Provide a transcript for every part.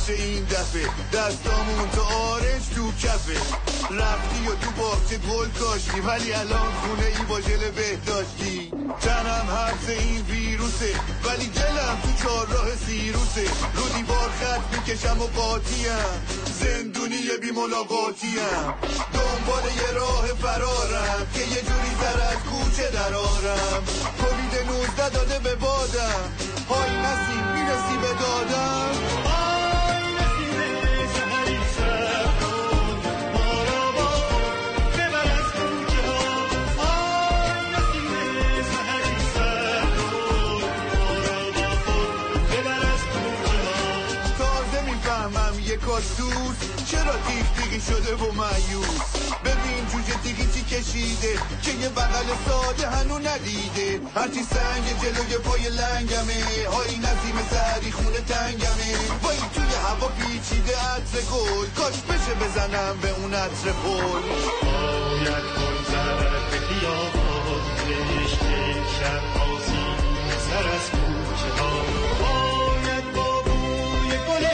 باشه این دفعه دستامون تو آرنج تو کفه. رفتی و تو باغچه گل کاشتی ولی الان خونه ای با ژل بهداشتی. تنم حبس این ویروسه ولی دلم تو چهارراه سیروسه. رو دیوار خط میکشم و قاطیم، زندونی بی ملاقاتیم. دنبال یه راه فرارم که یه جوری سر از کوچه درارم. کووید 19 داده به بادم، های نسیم میرسی به دادم. دوست چرا تیغ تیغی شده و مایوس. ببین جوجه تیغی چی کشیده که یه بغل ساده هنو ندیده. هرچی سنگ جلوی پای لنگمه، های نسیم سحری خونه تنگمه. وای توی هوا پیچیده عطر گل، کاش بشه بزنم به اون عطر پل. باید گل زرد به خیابان رشته شب آسی سر از کوچه ها. باید با بوی گل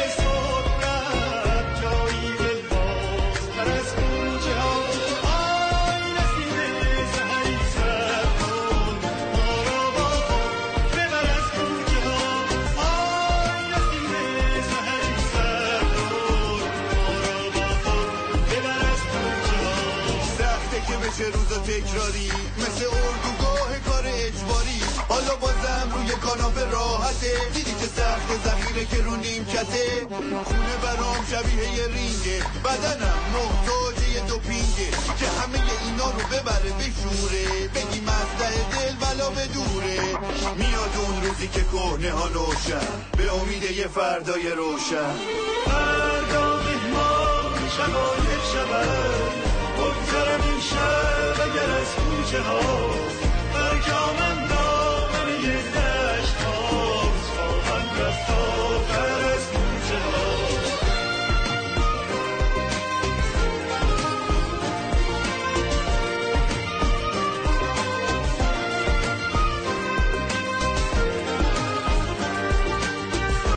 روزا تکراری مثل اردوگاه کار اجباری. حالا بازم روی کاناپه راحته، دیدی که سخت ذخیره که رو نیمکته. خونه برام شبیه یه رینگه، بدنم محتاج یه دوپینگه که همه اینا رو ببره بشوره. بگی مصدع دل بلا به دوره. میاد اون روزی که کهنه ها نوشن به امید یه فردای روشن. فردا مهمان شبای شبن بگذرم این شب اگر از کوچه ها.